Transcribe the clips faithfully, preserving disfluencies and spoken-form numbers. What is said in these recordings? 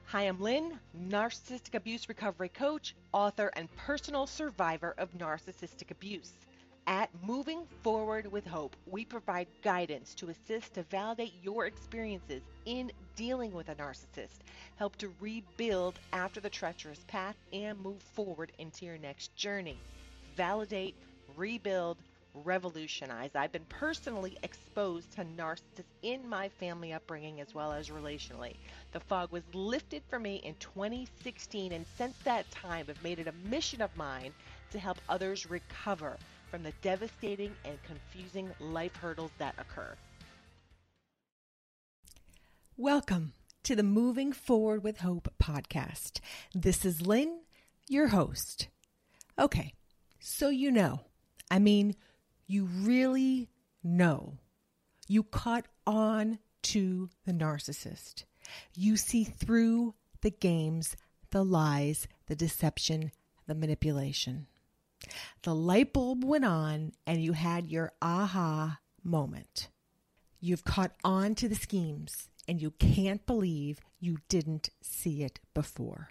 Hi, I'm Lynn, narcissistic abuse recovery coach, author, and personal survivor of narcissistic abuse. At Moving Forward with Hope, we provide guidance to assist to validate your experiences in dealing with a narcissist, help to rebuild after the treacherous path, and move forward into your next journey. Validate, rebuild, revolutionize. I've been personally exposed to narcissists in my family upbringing as well as relationally. The fog was lifted for me in twenty sixteen, and since that time I've made it a mission of mine to help others recover from the devastating and confusing life hurdles that occur. Welcome to the Moving Forward with Hope podcast. This is Lynn, your host. Okay, so you know, I mean, you really know. You caught on to the narcissist. You see through the games, the lies, the deception, the manipulation. The light bulb went on and you had your aha moment. You've caught on to the schemes and you can't believe you didn't see it before.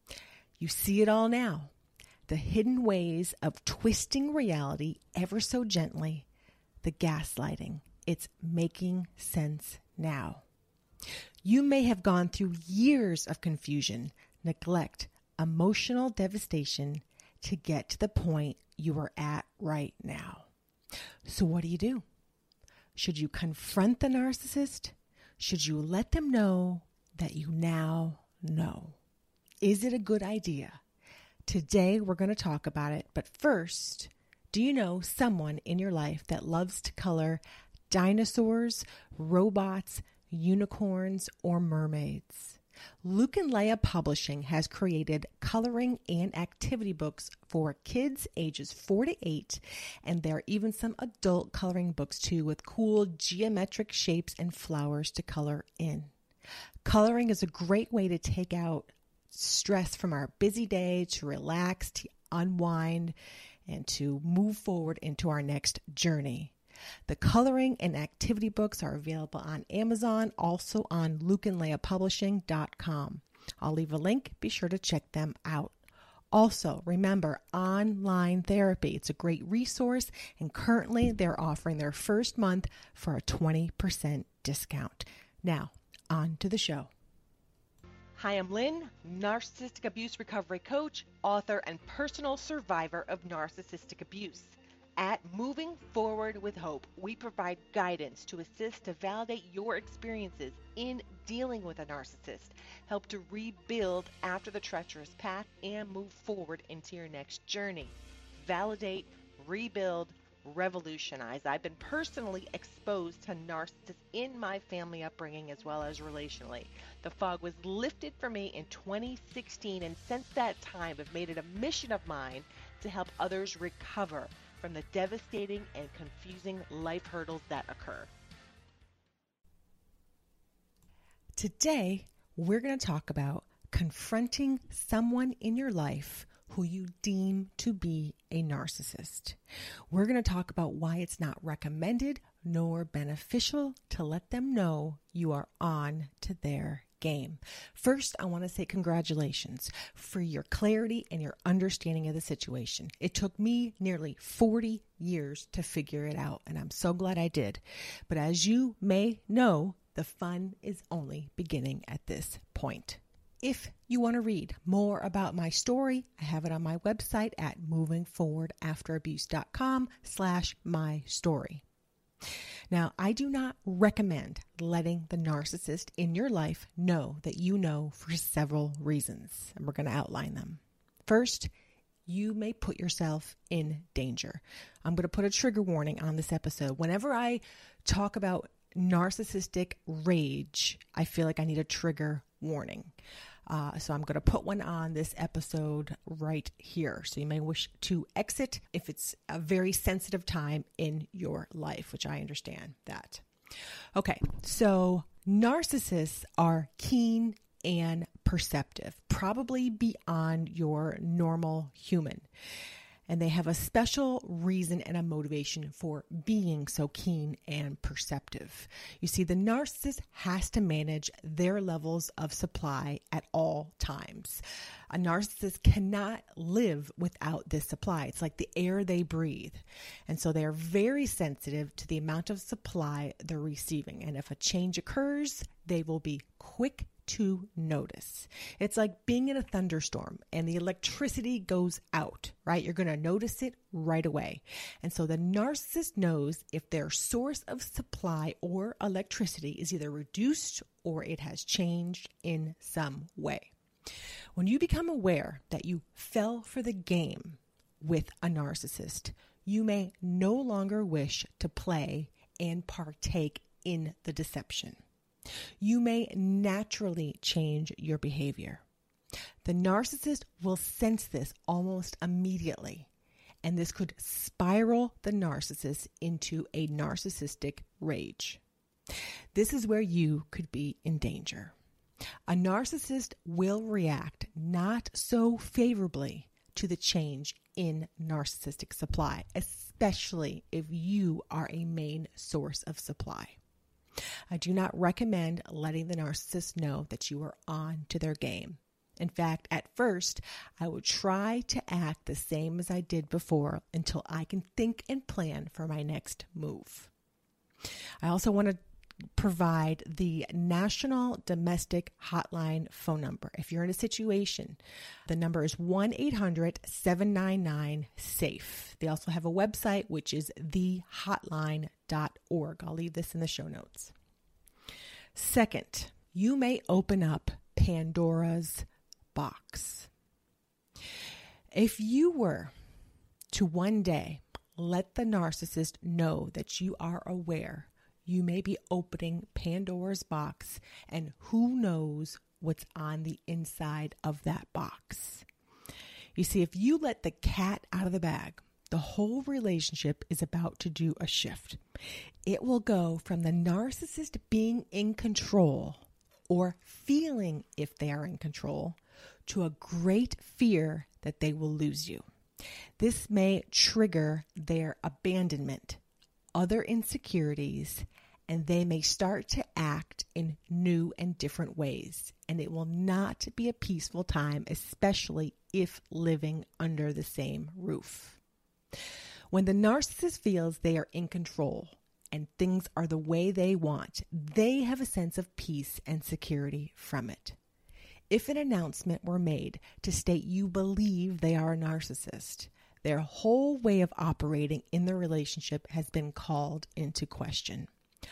You see it all now. The hidden ways of twisting reality ever so gently, the gaslighting. It's making sense now. You may have gone through years of confusion, neglect, emotional devastation to get to the point you are at right now. So what do you do? Should you confront the narcissist? Should you let them know that you now know? Is it a good idea? Today, we're going to talk about it, but first, do you know someone in your life that loves to color dinosaurs, robots, unicorns, or mermaids? Luke and Leah Publishing has created coloring and activity books for kids ages four to eight, and there are even some adult coloring books too with cool geometric shapes and flowers to color in. Coloring is a great way to take out stress from our busy day, to relax, to unwind, and to move forward into our next journey. The coloring and activity books are available on Amazon, also on luke and leah publishing dot com. I'll leave a link. Be sure to check them out. Also, remember online therapy. It's a great resource, and currently they're offering their first month for a twenty percent discount. Now, on to the show. Hi, I'm Lynn, narcissistic abuse recovery coach, author, and personal survivor of narcissistic abuse. At Moving Forward with Hope, we provide guidance to assist to validate your experiences in dealing with a narcissist, help to rebuild after the treacherous path, and move forward into your next journey. Validate, rebuild, revolutionize. I've been personally exposed to narcissists in my family upbringing as well as relationally. The fog was lifted for me in twenty sixteen, and since that time I've made it a mission of mine to help others recover from the devastating and confusing life hurdles that occur. Today, we're going to talk about confronting someone in your life who you deem to be a narcissist. We're going to talk about why it's not recommended nor beneficial to let them know you are on to their game. First, I want to say congratulations for your clarity and your understanding of the situation. It took me nearly forty years to figure it out, and I'm so glad I did. But as you may know, the fun is only beginning at this point. If you want to read more about my story, I have it on my website at moving forward after abuse dot com slash my story. Now, I do not recommend letting the narcissist in your life know that you know for several reasons, and we're going to outline them. First, you may put yourself in danger. I'm going to put a trigger warning on this episode. Whenever I talk about narcissistic rage, I feel like I need a trigger warning. Uh, so I'm going to put one on this episode right here. So you may wish to exit if it's a very sensitive time in your life, which I understand that. Okay, so narcissists are keen and perceptive, probably beyond your normal human. and they have a special reason and a motivation for being so keen and perceptive. You see, the narcissist has to manage their levels of supply at all times. A narcissist cannot live without this supply. It's like the air they breathe. And so they are very sensitive to the amount of supply they're receiving. And if a change occurs, they will be quick to notice. It's like being in a thunderstorm and the electricity goes out, right? You're going to notice it right away. And so the narcissist knows if their source of supply or electricity is either reduced or it has changed in some way. When you become aware that you fell for the game with a narcissist, you may no longer wish to play and partake in the deception. You may naturally change your behavior. The narcissist will sense this almost immediately, and this could spiral the narcissist into a narcissistic rage. This is where you could be in danger. A narcissist will react not so favorably to the change in narcissistic supply, especially if you are a main source of supply. I do not recommend letting the narcissist know that you are on to their game. In fact, at first, I would try to act the same as I did before until I can think and plan for my next move. I also want to provide the National Domestic Hotline phone number. If you're in a situation, the number is one eight hundred seven nine nine SAFE. They also have a website, which is the hotline dot org. I'll leave this in the show notes. Second, you may open up Pandora's box. If you were to one day let the narcissist know that you are aware, you may be opening Pandora's box, and who knows what's on the inside of that box. You see, if you let the cat out of the bag, the whole relationship is about to do a shift. It will go from the narcissist being in control or feeling if they are in control to a great fear that they will lose you. This may trigger their abandonment, other insecurities, and they may start to act in new and different ways. And it will not be a peaceful time, especially if living under the same roof. When the narcissist feels they are in control and things are the way they want, they have a sense of peace and security from it. If an announcement were made to state you believe they are a narcissist, their whole way of operating in the relationship has been called into question.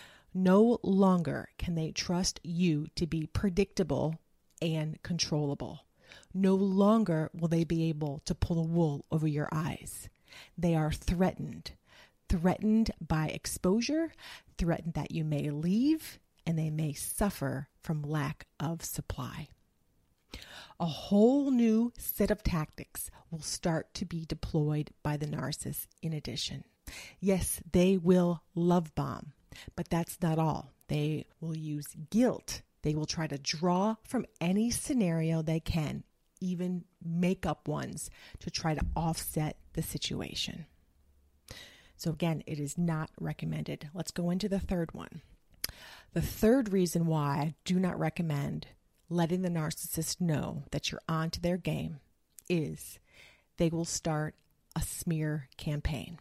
No longer can they trust you to be predictable and controllable. No longer will they be able to pull the wool over your eyes. They are threatened, threatened by exposure, threatened that you may leave, and they may suffer from lack of supply. A whole new set of tactics will start to be deployed by the narcissist in addition. Yes, they will love bomb. But that's not all. They will use guilt. They will try to draw from any scenario they can, even make up ones to try to offset the situation. So again, it is not recommended. Let's go into the third one. The third reason why I do not recommend letting the narcissist know that you're on to their game is they will start a smear campaign.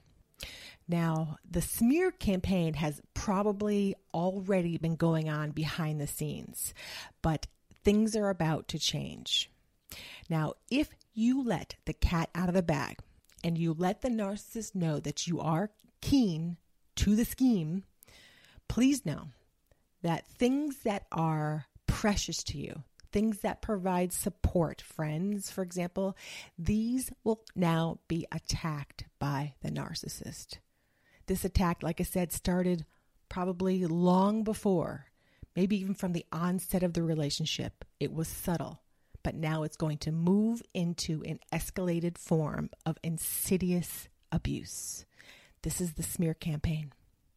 Now, the smear campaign has probably already been going on behind the scenes, but things are about to change. Now, if you let the cat out of the bag and you let the narcissist know that you are keen to the scheme, please know that things that are precious to you, things that provide support, friends, for example, these will now be attacked by the narcissist. This attack, like I said, started probably long before, maybe even from the onset of the relationship. It was subtle, but now it's going to move into an escalated form of insidious abuse. This is the smear campaign.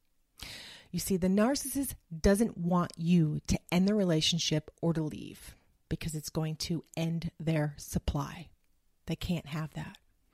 You see, the narcissist doesn't want you to end the relationship or to leave because it's going to end their supply. They can't have that.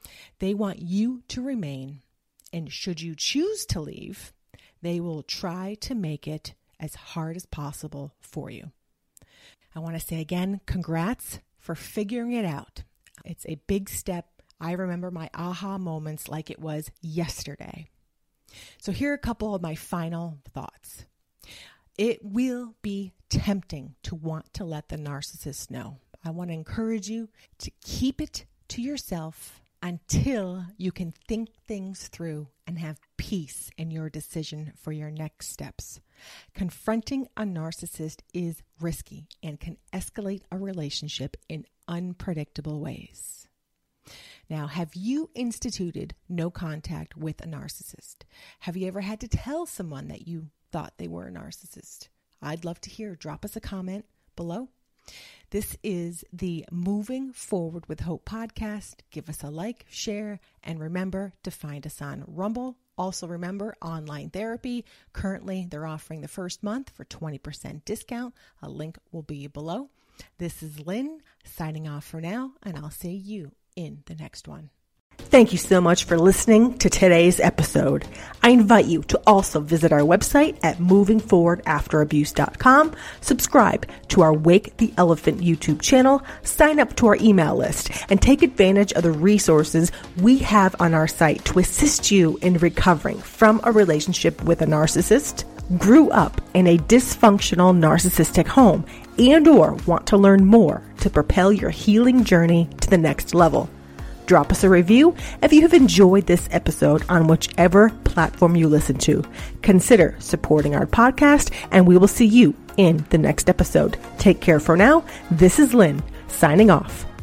They want you to remain, and should you choose to leave, they will try to make it as hard as possible for you. I want to say again, congrats for figuring it out. It's a big step. I remember my aha moments like it was yesterday. So here are a couple of my final thoughts. It will be tempting to want to let the narcissist know. I want to encourage you to keep it to yourself until you can think things through and have peace in your decision for your next steps. Confronting a narcissist is risky and can escalate a relationship in unpredictable ways. Now, have you instituted no contact with a narcissist? Have you ever had to tell someone that you thought they were a narcissist? I'd love to hear. Drop us a comment below. This is the Moving Forward with Hope podcast. Give us a like, share, and remember to find us on Rumble. Also remember online therapy. Currently, they're offering the first month for twenty percent discount. A link will be below. This is Lynn signing off for now, and I'll see you in the next one. Thank you so much for listening to today's episode. I invite you to also visit our website at moving forward after abuse dot com, subscribe to our Wake the Elephant YouTube channel, sign up to our email list, and take advantage of the resources we have on our site to assist you in recovering from a relationship with a narcissist, grew up in a dysfunctional narcissistic home, and or want to learn more to propel your healing journey to the next level. Drop us a review if you have enjoyed this episode on whichever platform you listen to. Consider supporting our podcast, and we will see you in the next episode. Take care for now. This is Lynn, signing off.